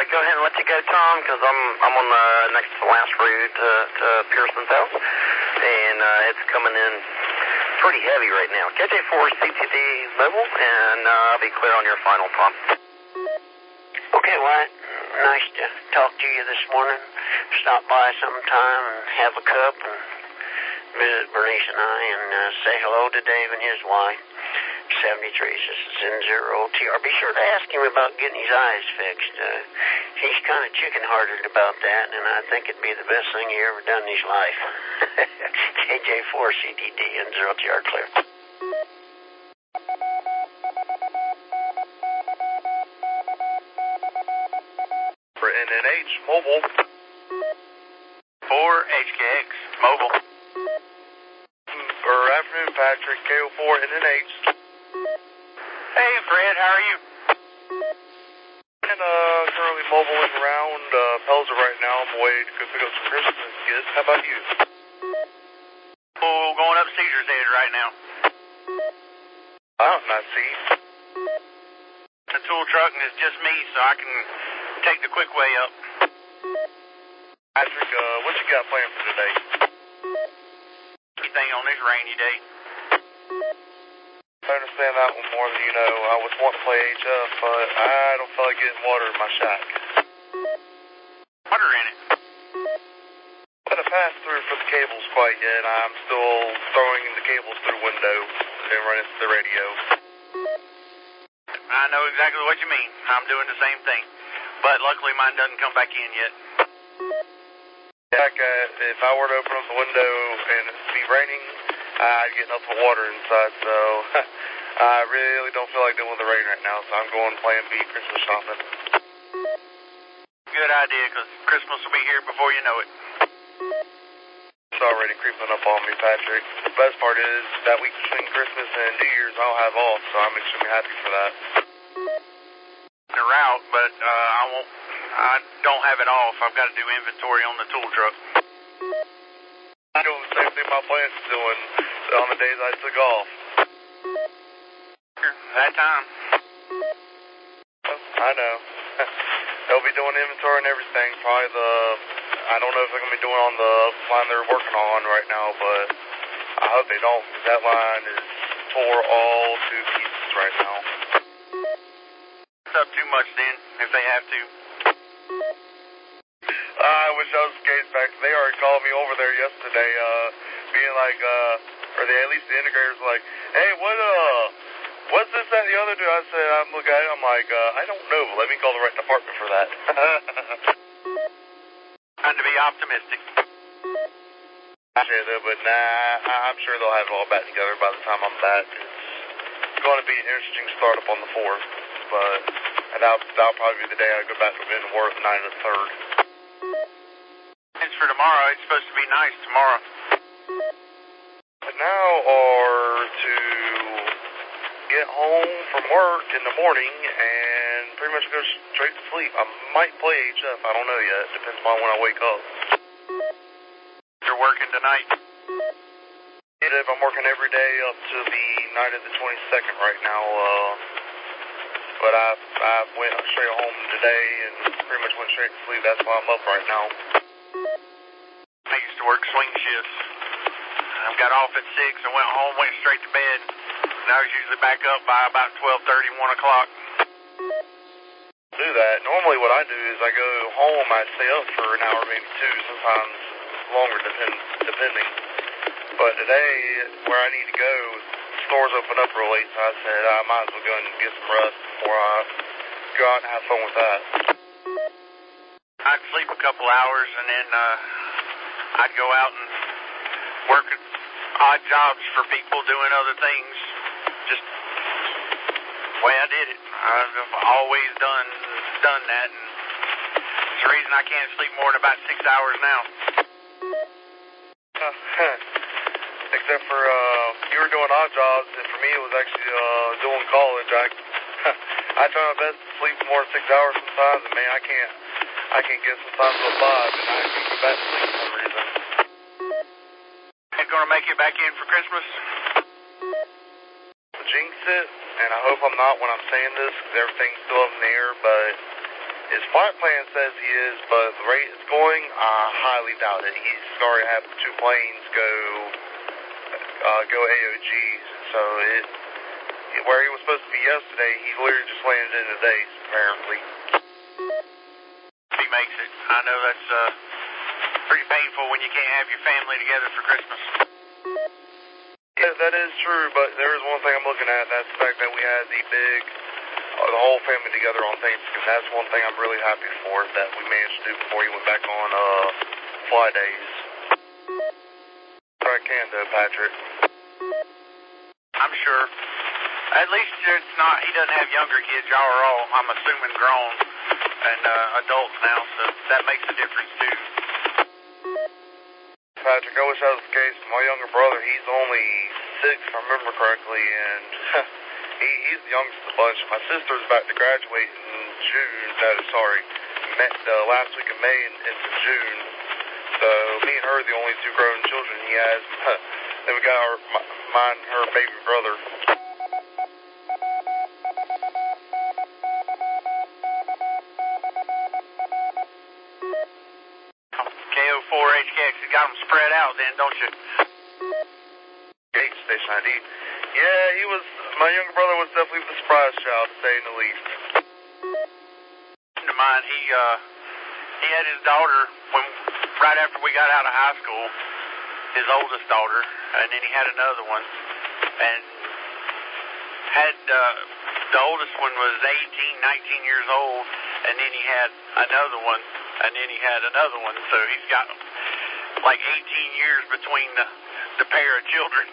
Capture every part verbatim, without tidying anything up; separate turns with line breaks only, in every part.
go ahead and let you go, Tom, because I'm I'm on the next to last route to, to Pearson's house, and uh, it's coming in pretty heavy right now. K J four C T D mobile, and uh, I'll be clear on your final, Tom.
Okay, Wyatt. Nice to talk to you this morning. Stop by sometime and have a cup and visit Bernice and I and uh, say hello to Dave and his wife. seventy-three, this is N zero T R. Be sure to ask him about getting his eyes fixed. Uh, he's kind of chicken-hearted about that, and I think it'd be the best thing he ever done in his life. K J four C T D, N zero T R, clear.
For N N H, mobile.
For H K X, mobile.
For afternoon, Patrick, K O four N N H.
Hey, Fred, how are you?
And uh, currently mobiling around uh, Pelzer right now. I'm away to go pick up some Christmas gifts. How about you?
Oh, going up Caesar's Edge right now.
Out, I see.
The tool truck, and it's just me, so I can take the quick way up.
Patrick, uh, what you got planned for today?
Anything on this rainy day?
I understand that one more than you know. I was wanting to play H F, but I don't feel like getting water in my shack.
Water in it?
I haven't passed through for the cables quite yet. I'm still throwing the cables through windows and running to the radio.
I know exactly what you mean. I'm doing the same thing. But luckily mine doesn't come back in yet.
Jack, uh, if I were to open up the window and it be raining, I'd get nothing but water inside, so I really don't feel like dealing with the rain right now, so I'm going Plan B Christmas shopping.
Good idea, because Christmas will be here before you know it.
It's already creeping up on me, Patrick. The best part is that week between Christmas and New Year's I'll have off, so I'm extremely happy for that.
The route, but uh, I won't. I don't have it off. I've got to do inventory on the tool truck.
I do the same thing my plant's doing on the days I took off.
That time.
I know. They'll be doing inventory and everything. Probably the, I don't know if they're going to be doing on the line they're working on right now, but I hope they don't, because that line is tore all to pieces right now.
It's up too much then, if they have to.
I wish I was the case back. They already called me over there yesterday, uh, being like, uh, or they, at least the integrators were like, hey, what, uh, what's this, that, and the other do? I said, I'm looking at it, I'm like, uh, I don't know. Let me call the right department for that.
Trying to be optimistic.
Appreciate it, but nah, I'm sure they'll have it all back together by the time I'm back. It's going to be an interesting startup on the fourth, but and that'll, that'll probably be the day I go back to work, the night of the third.
It's for tomorrow. It's supposed to be nice tomorrow.
But now are to get home from work in the morning and pretty much go straight to sleep. I might play H F. I don't know yet. Depends on when I wake up.
You're working tonight?
If I'm working every day up to the night of the twenty-second right now. Uh, but I I went straight home today and pretty much went straight to sleep. That's why I'm up right now.
I used to work swing shifts. I got off at six and went home, went straight to bed. And I was usually back up by about twelve thirty, one o'clock.
Do that. Normally what I do is I go home, I stay up for an hour, maybe two, sometimes longer depend, depending. But today, where I need to go, stores open up real late, so I said I might as well go and get some rest before I go out and have fun with that.
I'd sleep a couple hours and then uh, I'd go out and work at odd jobs for people doing other things. Just the way I did it. I've always done done that, and it's the reason I can't sleep more than about six hours now.
Uh, except for uh, you were doing odd jobs, and for me it was actually uh, doing college. I I try my best to sleep more than six hours sometimes, and man, I can't. I can't get sometimes to five, and I can't go back to sleep for some reason.
Ain't gonna make it back in for Christmas?
Jinx it, and I hope I'm not when I'm saying this, because everything's still up in the air, but his flight plan says he is, but the rate it's going, I highly doubt it. He's already had two planes go uh, go A O Gs, so it where he was supposed to be yesterday, he literally just landed in today, apparently.
He makes it. I know that's uh, pretty painful when you can't have your family together for Christmas.
Yeah, that is true, but there is one thing I'm looking at, and that's the fact that we had the big, uh, the whole family together on Thanksgiving. That's one thing I'm really happy for, that we managed to do before he went back on uh, fly days. I can though, Patrick.
I'm sure. At least it's not, he doesn't have younger kids. Y'all are all, I'm assuming, grown and uh, adults now, so that makes a difference too.
Patrick, I wish that was the case. My younger brother, he's only six, if I remember correctly, and he, he's the youngest of the bunch. My sister's about to graduate in June, no, sorry, May, the last week of May and into June. So me and her are the only two grown children he has. Then we got our, my, mine and her baby brother.
K O four H K X, you got them spread out then, don't you?
Gate Station I D. Yeah, he was, my younger brother was definitely the surprise child, to say the least.
To mine, he, uh, he had his daughter when, right after we got out of high school, his oldest daughter, and then he had another one, and had, uh, the oldest one was eighteen, nineteen years old, and then he had another one, and then he had another one, so he's got like eighteen years between the, the pair of children.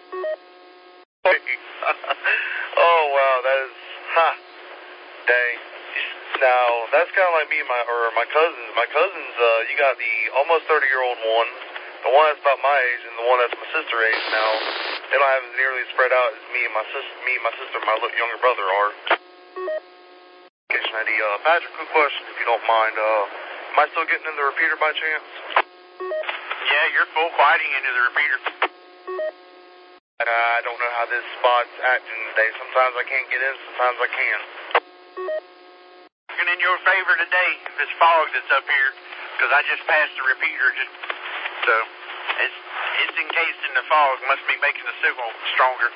Oh, wow, that is, ha, dang. Now, that's kind of like me and my, or my cousins. My cousins, uh, you got the almost thirty-year-old one, the one that's about my age, and the one that's my sister age now. They don't have as nearly spread out as me and my sister, me and my sister, and my younger brother are. Station I D, uh, Patrick, quick question, if you don't mind, uh, am I still getting in the repeater by chance?
Yeah, you're full fighting into the repeater.
Uh, I don't know how this spot's acting today. Sometimes I can't get in, sometimes I can.
And in your favor today, this fog that's up here, because I just passed the repeater, just so it's it's encased in the fog, must be making the signal stronger.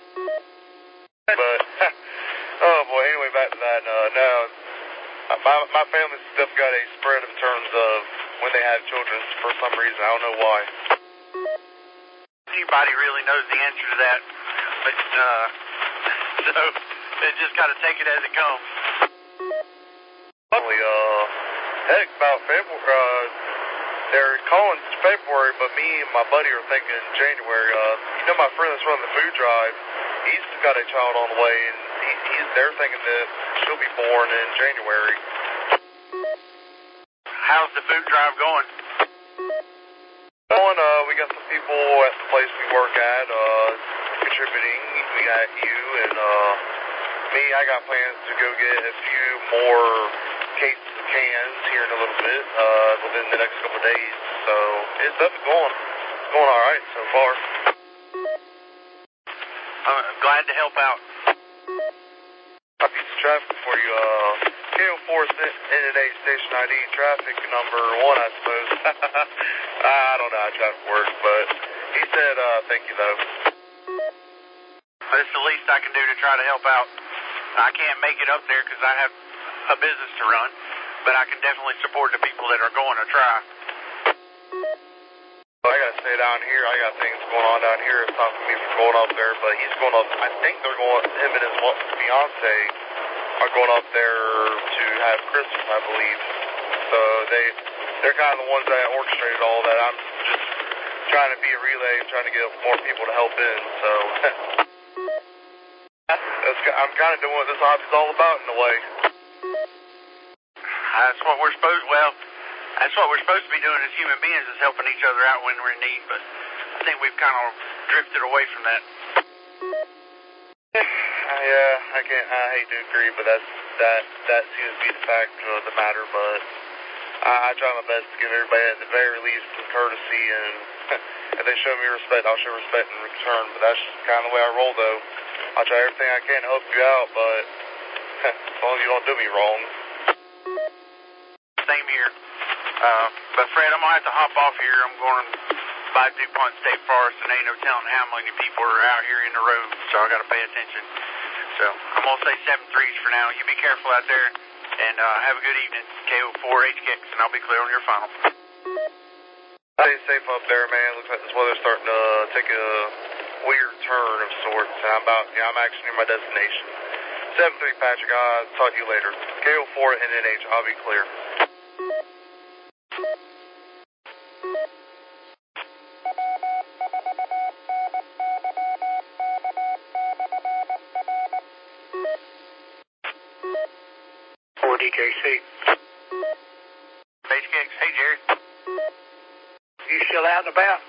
But oh boy, anyway, back to that. Uh, now, my my family's stuff got a spread in terms of when they have children for some reason. I don't know why.
Anybody really knows the answer to that, but uh, so they just got to take it as it comes.
Probably, uh, heck, about February, uh, they're calling February, but me and my buddy are thinking January. Uh, you know my friend that's running the food drive, he's got a child on the way, and he, he's, they're thinking that she'll be born in January.
How's the food drive going?
Going, uh, we got some people at the place we work at, uh, contributing. We got you and, uh, me. I got plans to go get a few more cases of cans here in a little bit, uh, within the next couple of days. So, it's definitely going, going alright so far.
I'm glad to help out.
A piece of traffic for you, uh, K O four N N A station I D, traffic number one, I suppose. I don't know how traffic works, but he said, uh, thank you, though.
That's the least I can do to try to help out. I can't make it up there because I have a business to run, but I can definitely support the people that are going to try.
I gotta stay down here. I got things going on down here. It's not for me from going up there, but he's going up. I think they're going, him and his fiance are going up there to have Christmas, I believe. So they, they're kind of the ones that orchestrated all that. I'm just trying to be a relay and trying to get more people to help in, so. That's, I'm kind of doing what this hobby's all about in a way.
That's what we're supposed, well, that's what we're supposed to be doing as human beings, is helping each other out when we're in need, but I think we've kind of drifted away from that.
Yeah, I can't, I hate to agree, but that's, that, that seems to be the fact of the matter, but I, I try my best to give everybody at the very least some courtesy, and if they show me respect, I'll show respect in return, but that's just kind of the way I roll, though. I'll try everything I can to help you out, but as long as you don't do me wrong.
same here. Uh, but Fred, I'm going to have to hop off here. I'm going by DuPont State Forest, and ain't no telling how many people are out here in the road, so I got to pay attention. So I'm going to say seven threes for now. You be careful out there, and uh, have a good evening. K O four H K X, and I'll be clear on your final.
Stay safe up there, man. Looks like this weather's starting to take a weird turn of sorts, and I'm about, yeah, I'm actually near my destination. seven three, Patrick. I'll talk to you later. K O four N N H, I'll be clear.
four D J C.
H K X, hey, Jerry.
You still out and about?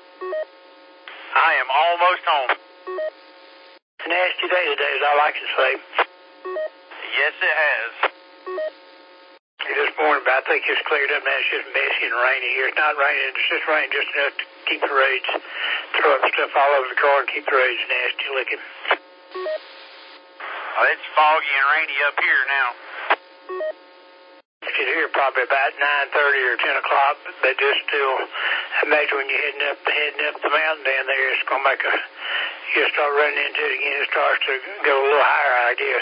I am almost home.
It's a nasty day today, as I like to say.
Yes, it has.
This morning, but I think it's cleared up now. It's just messy and rainy here. It's not raining. It's just raining just enough to keep the roads, throw up stuff all over the car and keep the roads nasty looking.
Oh, it's foggy and rainy up here now.
You should hear probably about nine thirty or ten o'clock, but just still, I imagine when you're heading up, heading up the mountain down there, it's going to make a, you'll start running into it again. It starts to go a little higher, I guess.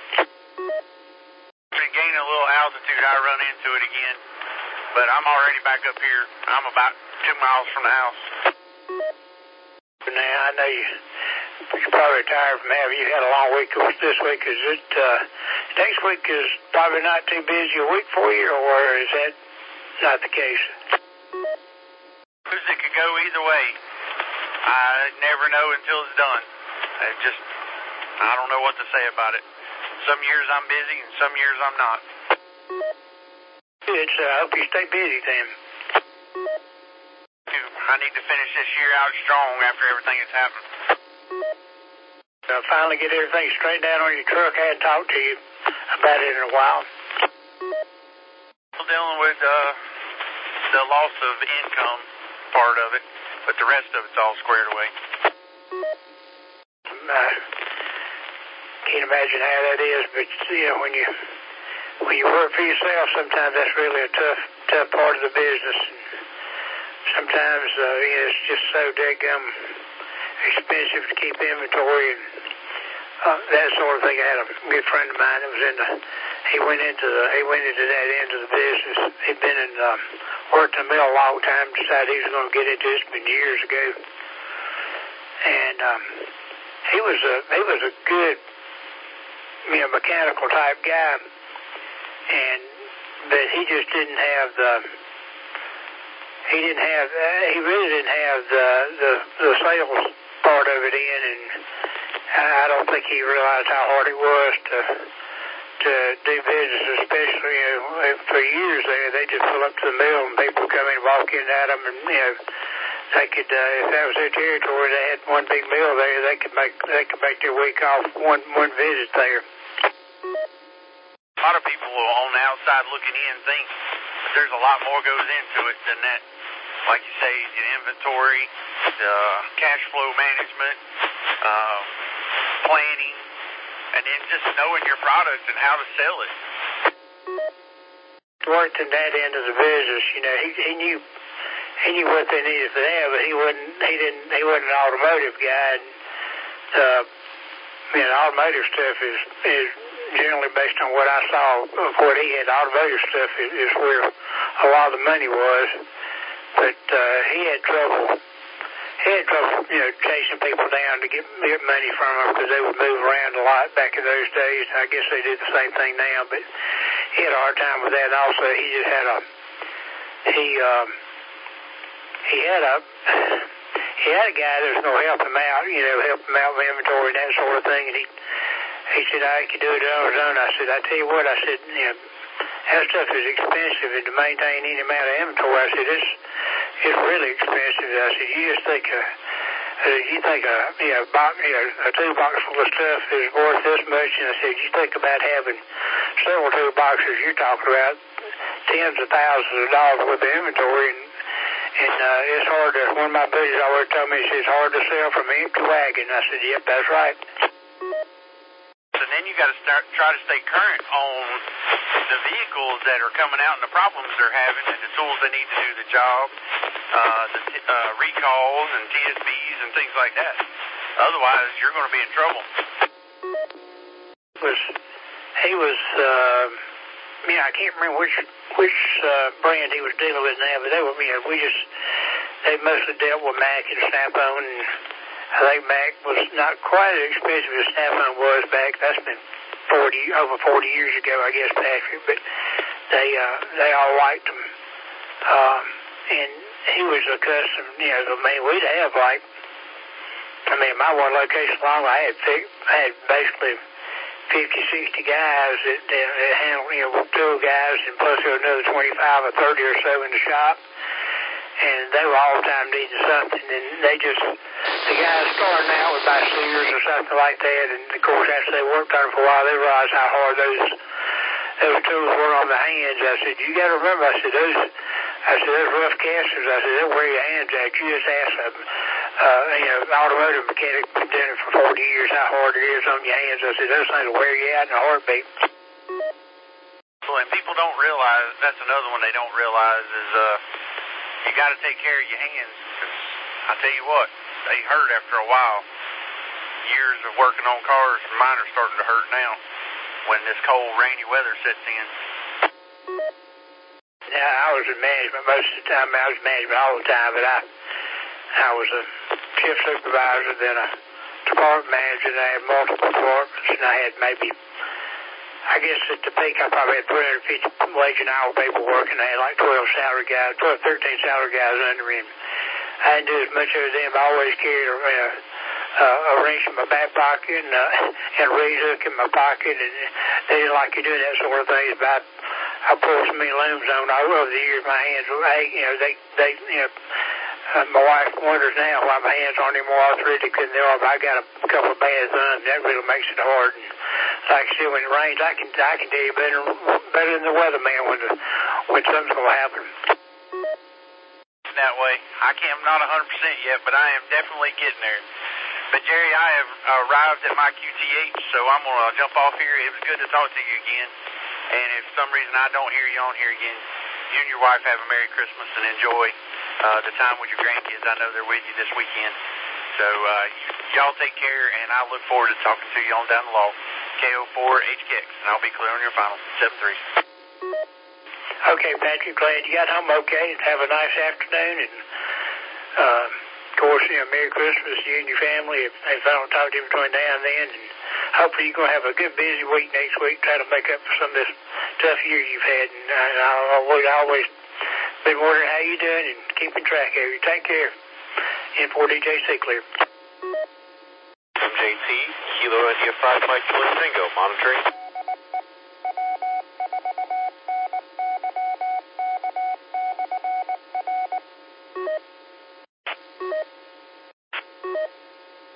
Been gaining a little altitude, I run into it again, but I'm already back up here. I'm about two miles from the house.
Now, I know you, you're probably tired from having, you had a long week this week. Is it, uh, next week is probably not too busy a week for you, or is that not the case?
It could go either way. I never know until it's done. It just, I don't know what to say about it. Some years I'm busy, and some years I'm not.
It's, uh, I hope you stay busy then.
I need to finish this year out strong after everything that's happened.
Uh, finally get everything straightened out on your truck. I hadn't talked to you about it in a while.
Still dealing with uh, the loss of income part of it, but the rest of it's all squared away.
Uh, can't imagine how that is, but you know, when you when you work for yourself, sometimes that's really a tough tough part of the business. Sometimes uh, you know, it's just so daggum expensive to keep inventory and uh, that sort of thing. I had a good friend of mine that was in the. He went into the. He went into that end of the business. He'd been in um, worked in the mill a long time. Decided he was going to get into this. Been years ago, and um, he was a he was a good, you know, mechanical type guy, and but he just didn't have the. He didn't have. Uh, he really didn't have the the the sales part of it in, and I don't think he realized how hard it was to to do business, especially you know, for years there. They just pull up to the mill and people come in and walk in at them, and you know they could uh, if that was their territory, they had one big mill there. They could make they could make their week off one one visit there.
A lot of people on the outside looking in think that there's a lot more goes into it than that. Like you say, the inventory, the cash flow management, uh, planning, and then just knowing your product and how to sell it.
Worked in that end of the business, you know, he he knew he knew what they needed for that, but he wasn't he didn't he wasn't an automotive guy. And, uh, you know, automotive stuff is is generally based on what I saw of what he had. Automotive stuff is, is where a lot of the money was. But uh, he had trouble. He had trouble, you know, chasing people down to get, get money from them because they would move around a lot back in those days. I guess they do the same thing now, but he had a hard time with that. And also, he just had a he um, he had a he had a guy that was going to help him out, you know, help him out with inventory and that sort of thing. And he he said I could do it on his own. I said, I tell you what, I said, you know, that stuff is expensive, and to maintain any amount of inventory, I said, it's, it's really expensive. I said, you just think a, uh, you think a, you know, box, you know, a two box full of stuff is worth this much, and I said, you think about having several two boxes, you're talking about tens of thousands of dollars worth of inventory, and, and uh, it's hard to, one of my buddies always told me, he said, it's hard to sell from an empty wagon. I said, yep, that's right.
The then you got to start try to stay current on the vehicles that are coming out and the problems they're having and the tools they need to do the job, uh, the t- uh, recalls and T S Bs and things like that. Otherwise, you're going to be in trouble.
Was he was, uh, you know, I can't remember which which uh, brand he was dealing with now, but they were, you know, we just they mostly dealt with Mac and Snap-on, and I think Mac was not quite as expensive as Snap-on was back. That's been forty over forty years ago, I guess, Patrick. But they uh, they all liked him, um, and he was accustomed. You know, I mean, we'd have like, I mean, my one location alone, I had I had basically fifty, sixty guys that, that, that handled, you know, two guys, and plus there was another twenty-five or thirty or so in the shop. And they were all the time needing something, and they just, the guys starting out with by Sears or something like that, and of course after they worked on it for a while, they realized how hard those those tools were on the hands. I said, you got to remember, I said, those, I said, those rough casters, I said, they'll wear your hands out. You just ask a, uh, you know, automotive mechanic who's been doing it for forty years how hard it is on your hands. I said, those things will wear you out in a heartbeat.
Well, and people don't realize, that's another one they don't realize is, uh, you got to take care of your hands, because I tell you what, they hurt after a while. Years of working on cars, mine are starting to hurt now when this cold, rainy weather sets in.
Yeah, I was in management most of the time. I was in management all the time, but I I was a shift supervisor, then a department manager, and I had multiple departments, and I had maybe, I guess at the peak, I probably had three hundred fifty wage and hour people working. I had like twelve salary guys, twelve, thirteen salary guys under me. I didn't do as much as them. I always carried a, uh, a wrench in my back pocket and, uh, and a raise hook in my pocket, and they didn't like you doing that sort of thing. But I, I poured so many looms on over the years. My hands were, you know, they, they, you know, uh, my wife wonders now why my hands aren't any more arthritic than they are. But I got a couple of bad thumbs. That really makes it hard. And like I said, when it rains, I can I can tell you better better than the weatherman when the, when something's gonna happen.
That way, I can't, I'm not one hundred percent yet, but I am definitely getting there. But Jerry, I have arrived at my Q T H, so I'm gonna jump off here. It was good to talk to you again. And if for some reason I don't hear you on here again, you and your wife have a Merry Christmas and enjoy uh, the time with your grandkids. I know they're with you this weekend. So uh, you, y'all take care, and I look forward to talking to you on down the law. K O four H K X, and I'll be clear on your final. seven three.
Okay, Patrick, glad you got home okay. Have a nice afternoon, and uh, of course, you know, Merry Christmas to you and your family. If, if I don't talk to you between now and then, and hopefully you're going to have a good busy week next week, try to make up for some of this tough year you've had. And I, I'll always, always been wondering how you're doing and keeping track of you. Take care. N four D J C clear.
M J T, Kilo India five Mike Tango, monitoring.